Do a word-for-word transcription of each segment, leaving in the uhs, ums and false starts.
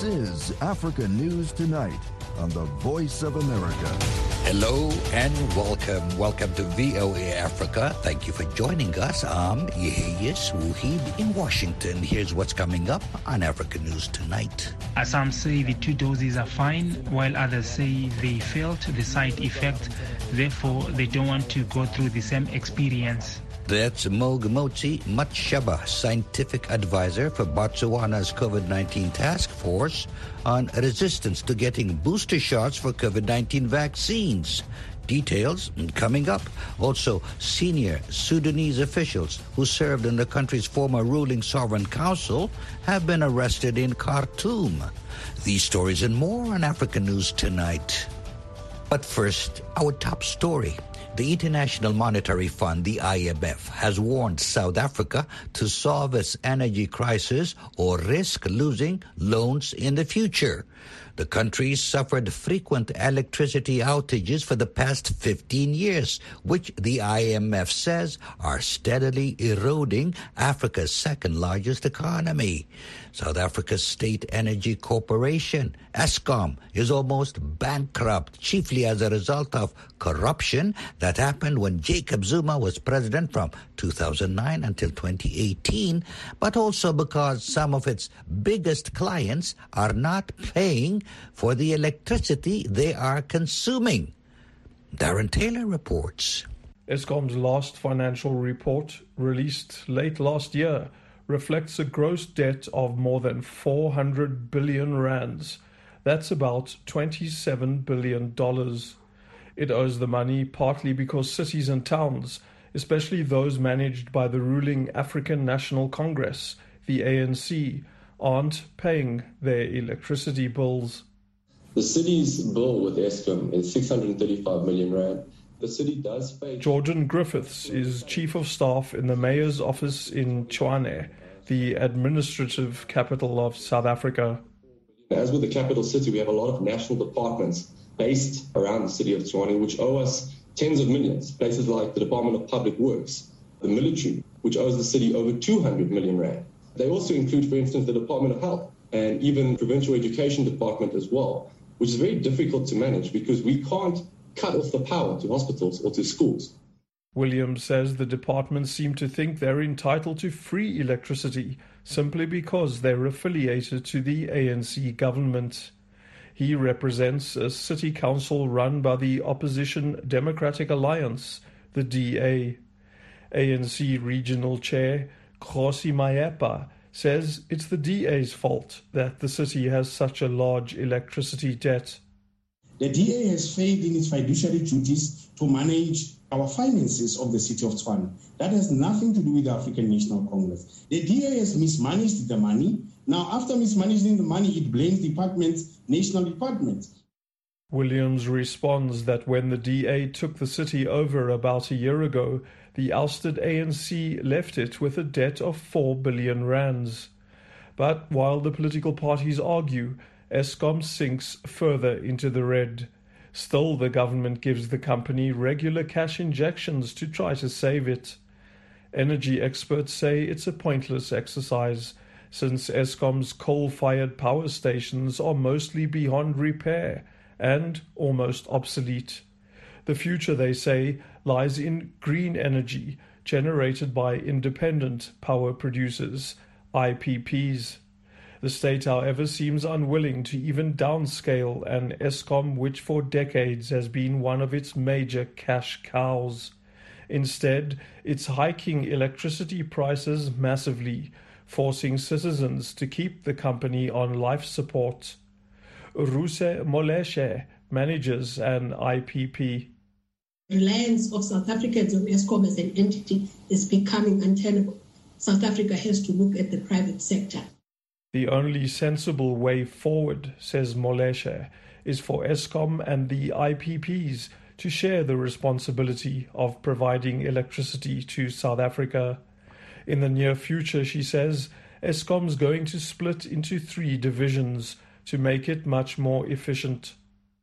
This is Africa News Tonight on the Voice of America. Hello and welcome. Welcome to V O A Africa. Thank you for joining us. I'm Yeheyes Wuhib in Washington. Here's what's coming up on Africa News Tonight. Some say the two doses are fine, while others say they felt the side effect. Therefore, they don't want to go through the same experience. That's Mogmotsi Matshaba, scientific advisor for Botswana's COVID nineteen task force on resistance to getting booster shots for COVID nineteen vaccines. Details coming up. Also, senior Sudanese officials who served in the country's former ruling sovereign council have been arrested in Khartoum. These stories and more on Africa News Tonight. But first, our top story. The International Monetary Fund, the I M F, has warned South Africa to solve its energy crisis or risk losing loans in the future. The country suffered frequent electricity outages for the past fifteen years, which the I M F says are steadily eroding Africa's second-largest economy. South Africa's State Energy Corporation, Eskom, is almost bankrupt, chiefly as a result of corruption that happened when Jacob Zuma was president from two thousand nine until twenty eighteen, but also because some of its biggest clients are not paying for the electricity they are consuming. Darren Taylor reports. Eskom's last financial report, released late last year, reflects a gross debt of more than four hundred billion rands. That's about twenty-seven billion dollars. It owes the money partly because cities and towns, especially those managed by the ruling African National Congress, the A N C, aren't paying their electricity bills. The city's bill with Eskom is six hundred thirty-five million rand. The city does pay... Jordan Griffiths is chief of staff in the mayor's office in Tshwane, the administrative capital of South Africa. As with the capital city, we have a lot of national departments based around the city of Tshwane, which owe us tens of millions. Places like the Department of Public Works, the military, which owes the city over two hundred million rand. They also include, for instance, the Department of Health and even Provincial Education Department as well, which is very difficult to manage because we can't cut off the power to hospitals or to schools. Williams says the departments seem to think they're entitled to free electricity simply because they're affiliated to the A N C government. He represents a city council run by the opposition Democratic Alliance, the D A. A N C regional chair Kgosi Mayepa says it's the D A's fault that the city has such a large electricity debt. The D A has failed in its fiduciary duties to manage our finances of the city of Tshwane. That has nothing to do with the African National Congress. The D A has mismanaged the money. Now, after mismanaging the money, it blames departments, national departments. Williams responds that when the D A took the city over about a year ago, the ousted A N C left it with a debt of four billion rands. But while the political parties argue, Eskom sinks further into the red. Still, the government gives the company regular cash injections to try to save it. Energy experts say it's a pointless exercise, since Eskom's coal-fired power stations are mostly beyond repair and almost obsolete. The future, they say, lies in green energy generated by independent power producers, I P Ps. The state, however, seems unwilling to even downscale an Eskom which for decades has been one of its major cash cows. Instead, it's hiking electricity prices massively, forcing citizens to keep the company on life support. Ruse Moleshe manages an I P P. Reliance of South Africans on Eskom as an entity is becoming untenable. South Africa has to look at the private sector. The only sensible way forward, says Moleshe, is for Eskom and the I P Ps to share the responsibility of providing electricity to South Africa. In the near future, she says, Eskom's going to split into three divisions to make it much more efficient.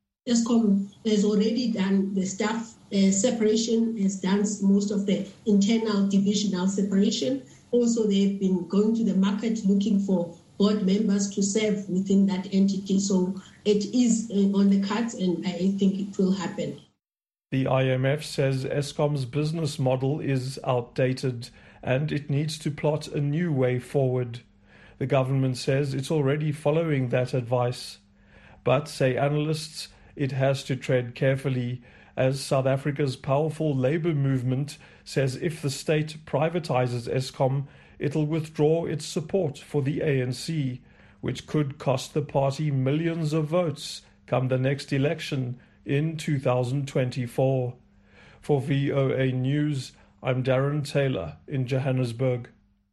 Eskom has already done the staff uh, separation, has done most of the internal divisional separation. Also, they've been going to the market looking for board members to serve within that entity. So it is on the cards, and I think it will happen. The I M F says Eskom's business model is outdated and it needs to plot a new way forward. The government says it's already following that advice. But, say analysts, it has to tread carefully, as South Africa's powerful labour movement says if the state privatizes Eskom, it'll withdraw its support for the A N C, which could cost the party millions of votes come the next election in two thousand twenty-four. For V O A News, I'm Darren Taylor in Johannesburg.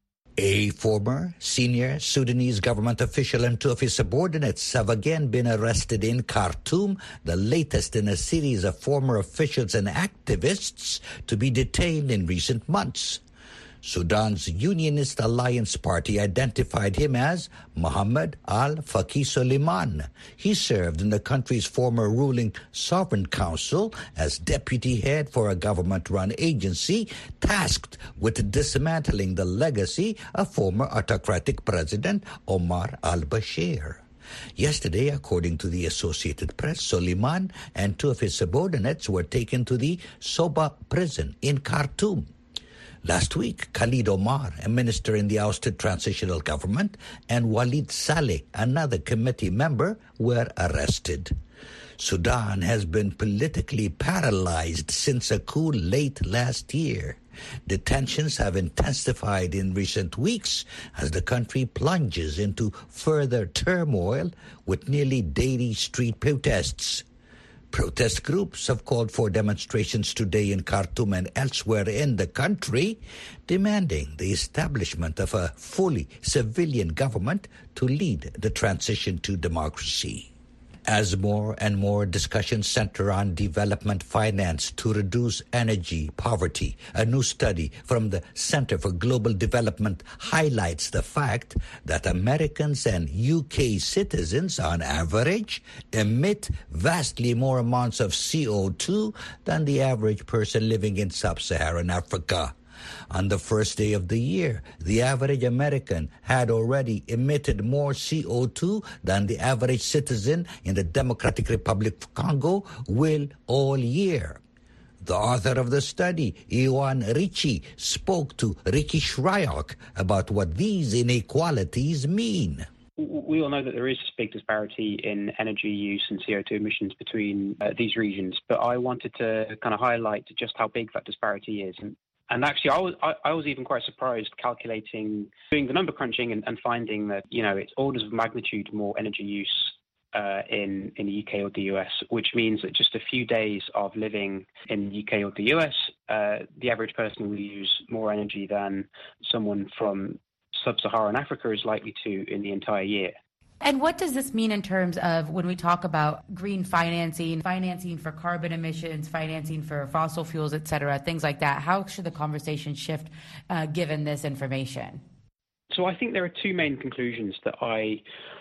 A former senior Sudanese government official and two of his subordinates have again been arrested in Khartoum, the latest in a series of former officials and activists to be detained in recent months. Sudan's Unionist Alliance Party identified him as Mohammed Al-Faqih Suleiman. He served in the country's former ruling Sovereign Council as deputy head for a government-run agency tasked with dismantling the legacy of former autocratic President Omar al-Bashir. Yesterday, according to the Associated Press, Suleiman and two of his subordinates were taken to the Soba prison in Khartoum. Last week, Khalid Omar, a minister in the ousted transitional government, and Walid Saleh, another committee member, were arrested. Sudan has been politically paralyzed since a coup late last year. Detentions have intensified in recent weeks as the country plunges into further turmoil with nearly daily street protests. Protest groups have called for demonstrations today in Khartoum and elsewhere in the country, demanding the establishment of a fully civilian government to lead the transition to democracy. As more and more discussions center on development finance to reduce energy poverty, a new study from the Center for Global Development highlights the fact that Americans and U K citizens, on average, emit vastly more amounts of C O two than the average person living in sub-Saharan Africa. On the first day of the year, the average American had already emitted more C O two than the average citizen in the Democratic Republic of Congo will all year. The author of the study, Iwan Ricci, spoke to Ricky Shryock about what these inequalities mean. We all know that there is a big disparity in energy use and C O two emissions between uh, these regions, but I wanted to kind of highlight just how big that disparity is. And And actually, I was I, I was even quite surprised calculating, doing the number crunching and, and finding that, you know, it's orders of magnitude more energy use uh, in, in the U K or the U S, which means that just a few days of living in the U K or the U S, uh, the average person will use more energy than someone from sub-Saharan Africa is likely to in the entire year. And what does this mean in terms of when we talk about green financing, financing for carbon emissions, financing for fossil fuels, et cetera, things like that? How should the conversation shift uh, given this information? So I think there are two main conclusions that I,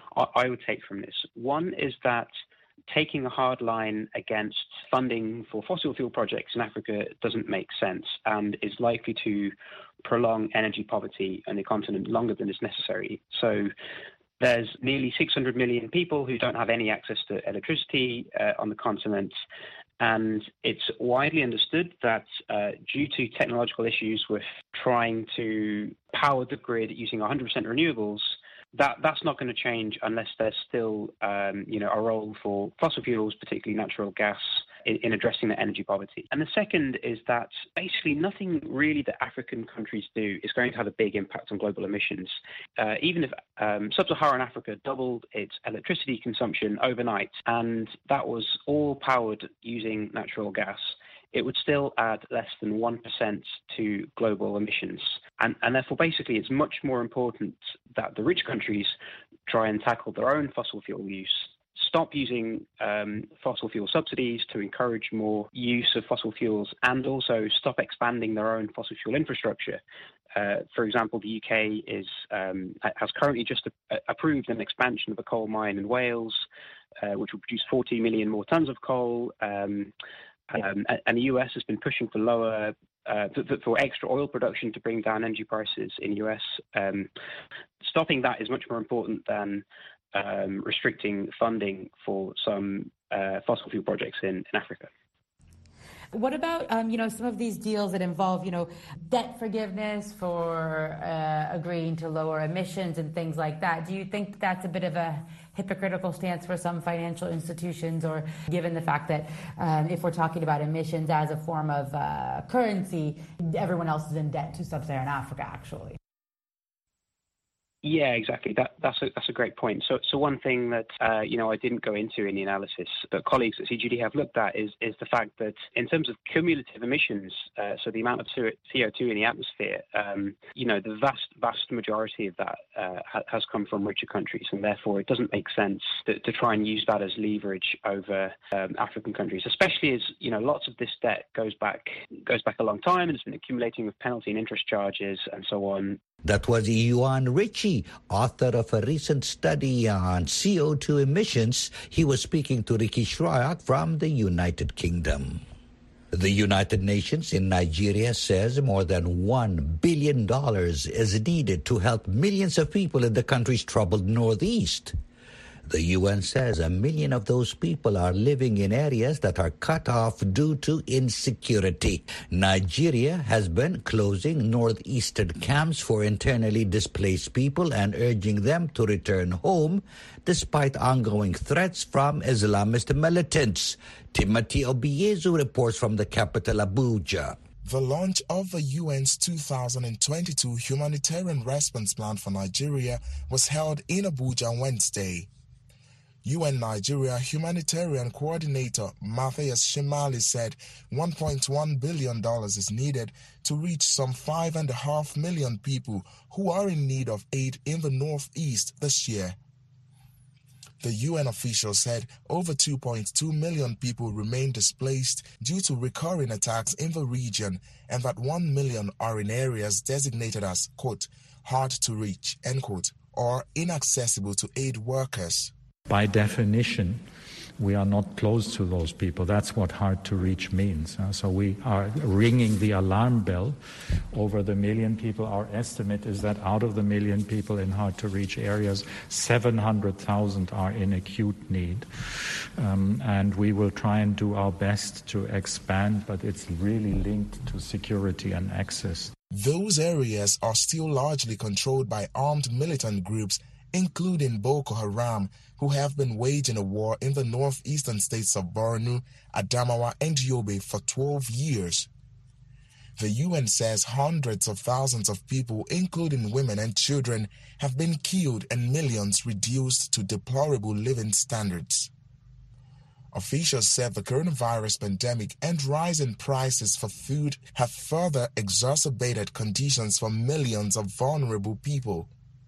I would take from this. One is that taking a hard line against funding for fossil fuel projects in Africa doesn't make sense and is likely to prolong energy poverty on the continent longer than is necessary. So there's nearly six hundred million people who don't have any access to electricity uh, on the continent. And it's widely understood that uh, due to technological issues with trying to power the grid using one hundred percent renewables, that, that's not going to change unless there's still um, you know, a role for fossil fuels, particularly natural gas, in, in addressing the energy poverty. And the second is that basically nothing really that African countries do is going to have a big impact on global emissions. Uh, even if um, sub-Saharan Africa doubled its electricity consumption overnight, and that was all powered using natural gas, it would still add less than one percent to global emissions. And, and therefore, basically, it's much more important that the rich countries try and tackle their own fossil fuel use, stop using um, fossil fuel subsidies to encourage more use of fossil fuels, and also stop expanding their own fossil fuel infrastructure. Uh, for example, the U K is um, has currently just a- approved an expansion of a coal mine in Wales, uh, which will produce forty million more tons of coal. Um, Um, and the U S has been pushing for lower uh, for, for extra oil production to bring down energy prices in the U S. Um, stopping that is much more important than um, restricting funding for some uh, fossil fuel projects in, in Africa. What about, um, you know, some of these deals that involve, you know, debt forgiveness for uh, agreeing to lower emissions and things like that? Do you think that's a bit of a hypocritical stance for some financial institutions, or given the fact that um, if we're talking about emissions as a form of uh, currency, everyone else is in debt to sub-Saharan Africa, actually? Yeah, exactly. That, that's a that's a great point. So, so one thing that uh, you know I didn't go into in the analysis, but colleagues at C G D have looked at is is the fact that in terms of cumulative emissions, uh, so the amount of C O two in the atmosphere, um, you know, the vast vast majority of that uh, ha- has come from richer countries, and therefore it doesn't make sense to, to try and use that as leverage over um, African countries, especially as you know lots of this debt goes back goes back a long time and it's been accumulating with penalty and interest charges and so on. That was Yuan Ritchie, author of a recent study on C O two emissions. He was speaking to Ricky Schroyak from the United Kingdom. The United Nations in Nigeria says more than one billion dollars is needed to help millions of people in the country's troubled northeast. The U N says a million of those people are living in areas that are cut off due to insecurity. Nigeria has been closing northeastern camps for internally displaced people and urging them to return home despite ongoing threats from Islamist militants. Timothy Obiezu reports from the capital, Abuja. The launch of the U N's two thousand twenty-two Humanitarian Response Plan for Nigeria was held in Abuja Wednesday. U N Nigeria Humanitarian Coordinator Matthias Shimali said one point one billion dollars is needed to reach some five and a half million people who are in need of aid in the Northeast this year. The U N official said over two point two million people remain displaced due to recurring attacks in the region, and that one million are in areas designated as, quote, hard to reach, end quote, or inaccessible to aid workers. By definition, we are not close to those people. That's what hard to reach means. Uh, so we are ringing the alarm bell over the million people. Our estimate is that out of the million people in hard to reach areas, seven hundred thousand are in acute need. Um, and we will try and do our best to expand, but it's really linked to security and access. Those areas are still largely controlled by armed militant groups, including Boko Haram, who have been waging a war in the northeastern states of Borno, Adamawa, and Yobe for twelve years. The U N says hundreds of thousands of people, including women and children, have been killed and millions reduced to deplorable living standards. Officials said the coronavirus pandemic and rising prices for food have further exacerbated conditions for millions of vulnerable people.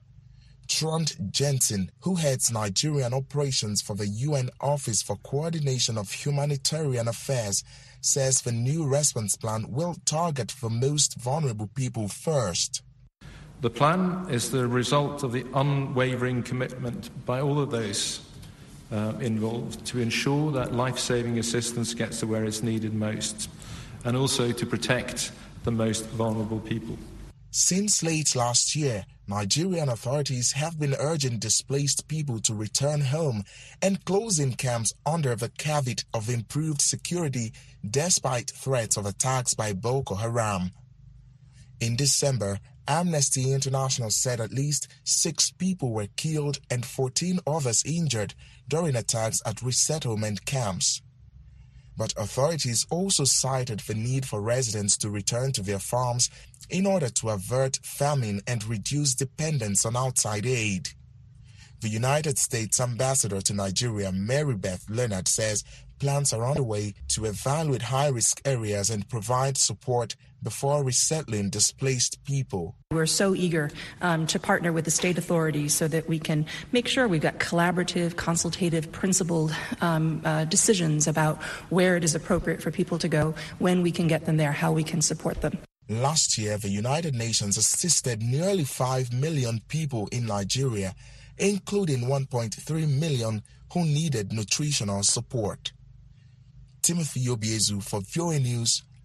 Trond Jensen, who heads Nigerian operations for the U N Office for Coordination of Humanitarian Affairs, says the new response plan will target the most vulnerable people first. The plan is the result of the unwavering commitment by all of those uh, involved to ensure that life-saving assistance gets to where it's needed most, and also to protect the most vulnerable people. Since late last year, Nigerian authorities have been urging displaced people to return home and closing camps under the caveat of improved security despite threats of attacks by Boko Haram. In December, Amnesty International said at least six people were killed and fourteen others injured during attacks at resettlement camps. But authorities also cited the need for residents to return to their farms in order to avert famine and reduce dependence on outside aid. The United States ambassador to Nigeria, Mary Beth Leonard, says plans are underway to evaluate high-risk areas and provide support before resettling displaced people. We're so eager um, to partner with the state authorities so that we can make sure we've got collaborative, consultative, principled um, uh, decisions about where it is appropriate for people to go, when we can get them there, how we can support them. Last year, the United Nations assisted nearly five million people in Nigeria, including one point three million who needed nutritional support. Timothy Obiezu for V O A News,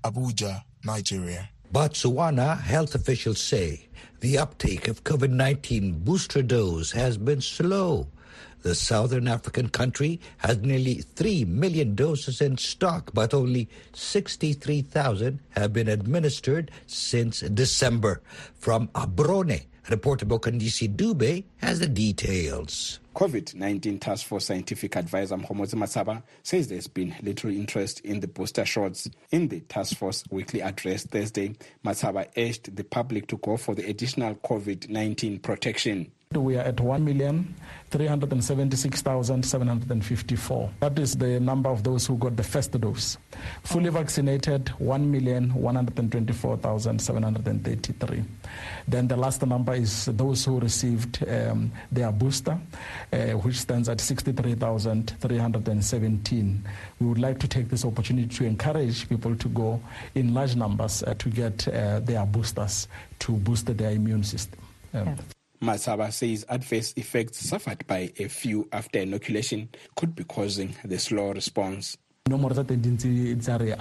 Abuja, Nigeria. Botswana health officials say the uptake of COVID nineteen booster dose has been slow. The southern African country has nearly three million doses in stock, but only sixty-three thousand have been administered since December. From Abrone, reporter Bokandisi Dube has the details. COVID nineteen Task Force Scientific Advisor Mkhomotsi Matsaba says there's been little interest in the booster shots. In the Task Force weekly address Thursday, Matsaba urged the public to go for the additional COVID nineteen protection. We are at one million three hundred seventy-six thousand seven hundred fifty-four. That is the number of those who got the first dose. Fully vaccinated, one million one hundred twenty-four thousand seven hundred thirty-three. Then the last number is those who received um, their booster, uh, which stands at sixty-three thousand three hundred seventeen. We would like to take this opportunity to encourage people to go in large numbers uh, to get uh, their boosters to boost their immune system. Um, yeah. Matsaba says adverse effects suffered by a few after inoculation could be causing the slow response. Uh, there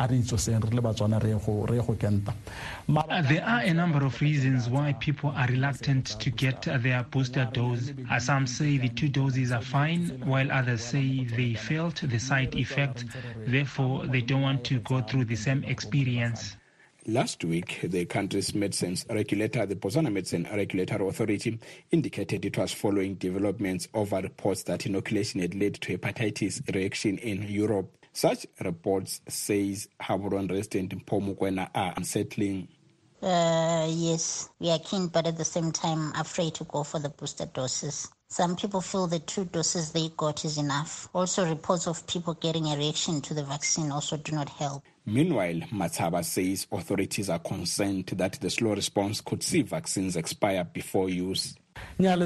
are a number of reasons why people are reluctant to get their booster dose. As some say the two doses are fine, while others say they felt the side effect, therefore they don't want to go through the same experience. Last week, the country's medicines regulator, the Botswana Medicine Regulatory Authority, indicated it was following developments over reports that inoculation had led to hepatitis reaction in Europe. Such reports, says Gaborone resident Mpho Mokoena, are unsettling. Uh, yes, we are keen, but at the same time afraid to go for the booster doses. Some people feel the two doses they got is enough. Also, reports of people getting a reaction to the vaccine also do not help. Meanwhile, Matsaba says authorities are concerned that the slow response could see vaccines expire before use. We have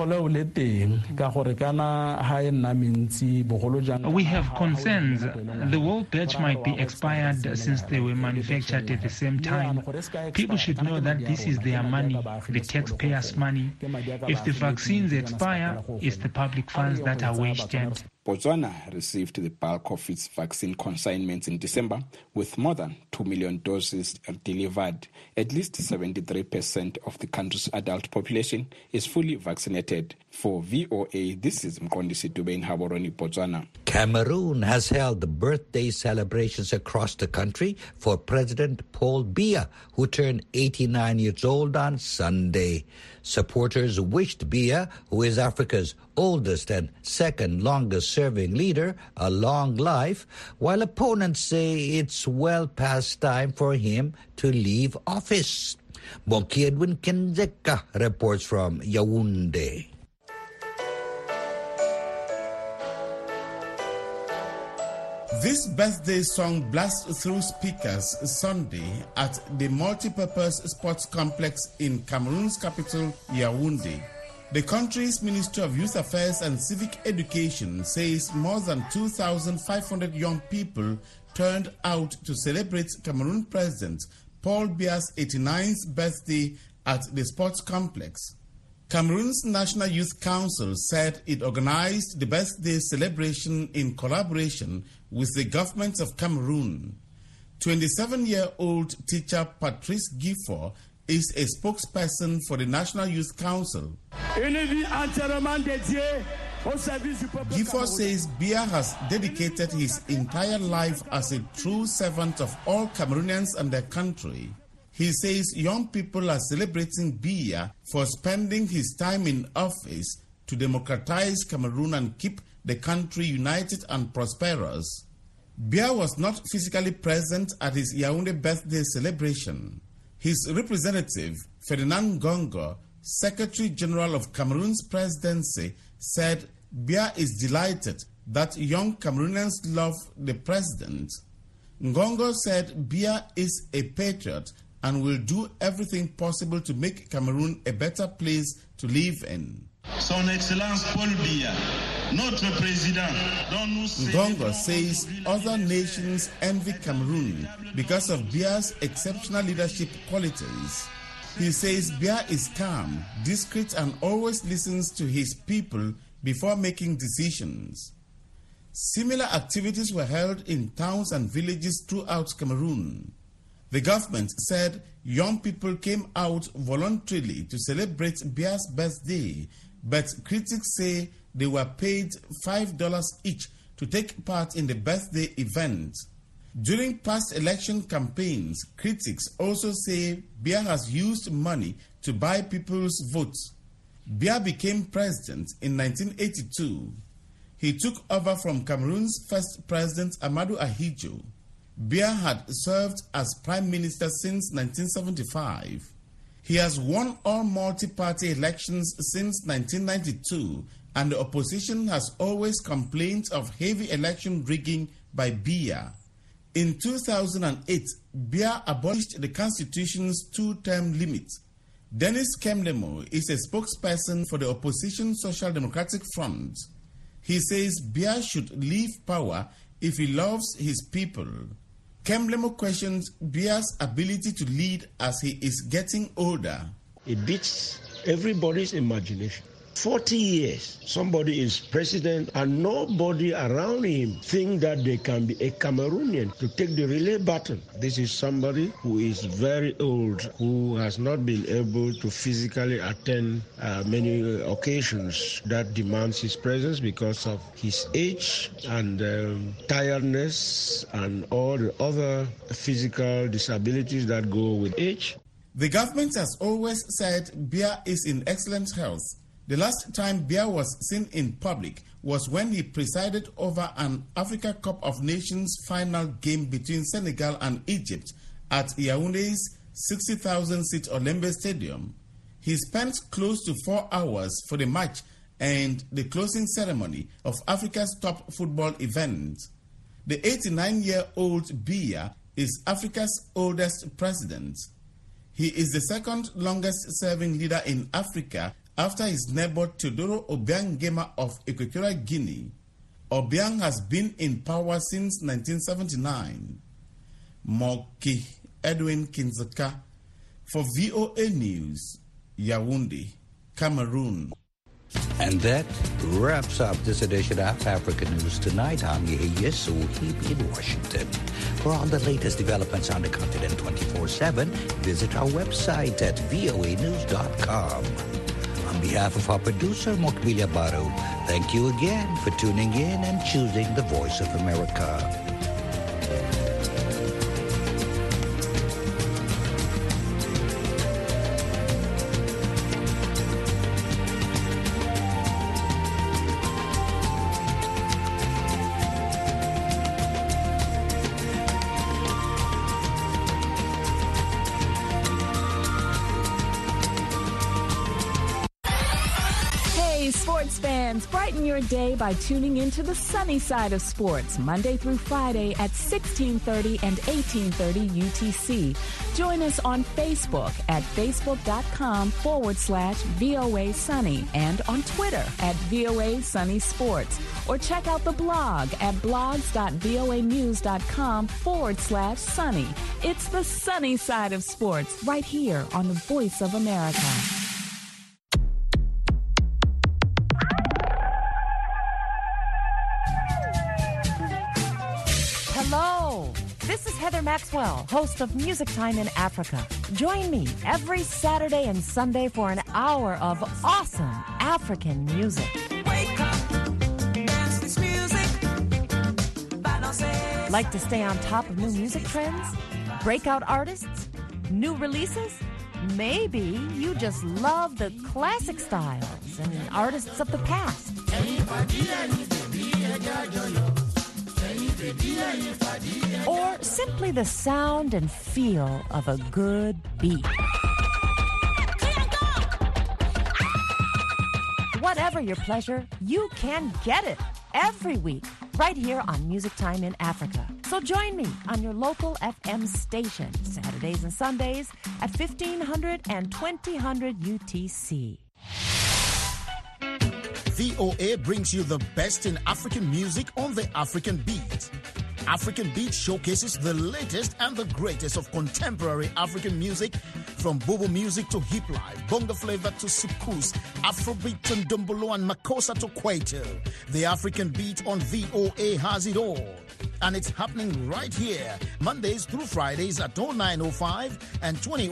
concerns. The world batch might be expired since they were manufactured at the same time. People should know that this is their money, the taxpayers' money. If the vaccines expire, it's the public funds that are wasted. Botswana received the bulk of its vaccine consignments in December, with more than two million doses delivered. At least seventy-three percent of the country's adult population is fully vaccinated. For V O A, this is Mkondisi Dube in Gaborone, Botswana. Cameroon has held birthday celebrations across the country for President Paul Biya, who turned eighty-nine years old on Sunday. Supporters wished Biya, who is Africa's oldest and second longest serving leader, a long life, while opponents say it's well past time for him to leave office. Bonki Edwin Kenzeka reports from Yaoundé. This birthday song blasts through speakers Sunday at the multi-purpose sports complex in Cameroon's capital, Yaoundé. The country's Ministry of Youth Affairs and Civic Education says more than two thousand five hundred young people turned out to celebrate Cameroon President Paul Biya's eighty-ninth birthday at the sports complex. Cameroon's National Youth Council said it organized the birthday celebration in collaboration with the government of Cameroon. twenty-seven-year-old teacher Patrice Gifford is a spokesperson for the National Youth Council. Gifford says Biya has dedicated his entire life as a true servant of all Cameroonians and their country. He says young people are celebrating Biya for spending his time in office to democratize Cameroon and keep the country united and prosperous. Biya was not physically present at his Yaoundé birthday celebration. His representative, Ferdinand Ngongo, Secretary General of Cameroon's presidency, said Biya is delighted that young Cameroonians love the president. Ngongo said Biya is a patriot and will do everything possible to make Cameroon a better place to live in. Son Excellence Paul Biya, notre président, dont nous Ngongo says other nations envy Cameroon because of Biya's exceptional leadership qualities. He says Biya is calm, discreet, and always listens to his people before making decisions. Similar activities were held in towns and villages throughout Cameroon. The government said young people came out voluntarily to celebrate Bia's birthday, but critics say they were paid five dollars each to take part in the birthday event. During past election campaigns, critics also say Bia has used money to buy people's votes. Bia became president in nineteen eighty-two. He took over from Cameroon's first president, Amadou Ahidjo. Bia had served as prime minister since nineteen seventy-five. He has won all multi-party elections since nineteen ninety-two, and the opposition has always complained of heavy election rigging by Bia. In two thousand eight, Bia abolished the constitution's two-term limit. Dennis Kemlemo is a spokesperson for the opposition Social Democratic Front. He says Bia should leave power if he loves his people. Kemlemo questions Bia's ability to lead as he is getting older. It beats everybody's imagination. forty years, somebody is president and nobody around him think that they can be a Cameroonian to take the relay baton. This is somebody who is very old, who has not been able to physically attend uh, many occasions that demands his presence because of his age and um, tiredness and all the other physical disabilities that go with age. The government has always said Bia is in excellent health. The last time Bia was seen in public was when he presided over an Africa Cup of Nations final game between Senegal and Egypt at Yaounde's sixty thousand seat Olembe Stadium. He spent close to four hours for the match and the closing ceremony of Africa's top football event. The eighty-nine-year-old Bia is Africa's oldest president. He is the second longest-serving leader in Africa after his neighbor Teodoro Obiang Nguema of Equatorial Guinea. Obiang has been in power since nineteen seventy-nine. Moki Edwin Kinzaka for V O A News, Yaoundé, Cameroon. And that wraps up this edition of African News Tonight. I'm Yehia Sohib in Washington. For all the latest developments on the continent twenty-four seven, visit our website at V O A news dot com. On behalf of our producer, Mokbilia Baro, thank you again for tuning in and choosing the Voice of America. Sports fans, brighten your day by tuning into the sunny side of sports, Monday through Friday at sixteen thirty and eighteen thirty U T C. Join us on Facebook at facebook.com forward slash VOA Sunny and on Twitter at VOA Sunny Sports. Or check out the blog at blogs.voanews.com forward slash sunny. It's the sunny side of sports right here on the Voice of America. Hello, this is Heather Maxwell, host of Music Time in Africa. Join me every Saturday and Sunday for an hour of awesome African music. Wake up, dance this music. Like to stay on top of new music trends? Breakout artists? New releases? Maybe you just love the classic styles and artists of the past. Or simply the sound and feel of a good beat. Whatever your pleasure, you can get it every week right here on Music Time in Africa. So join me on your local F M station, Saturdays and Sundays at fifteen hundred and twenty hundred U T C. V O A brings you the best in African music on the African Beat. African Beat showcases the latest and the greatest of contemporary African music, from Bobo music to hip life, bongo flavor to soukous, Afrobeat to Ndombolo and Makossa to Kwaito. The African Beat on V O A has it all. and it's happening right here, Mondays through Fridays at oh nine oh five and twenty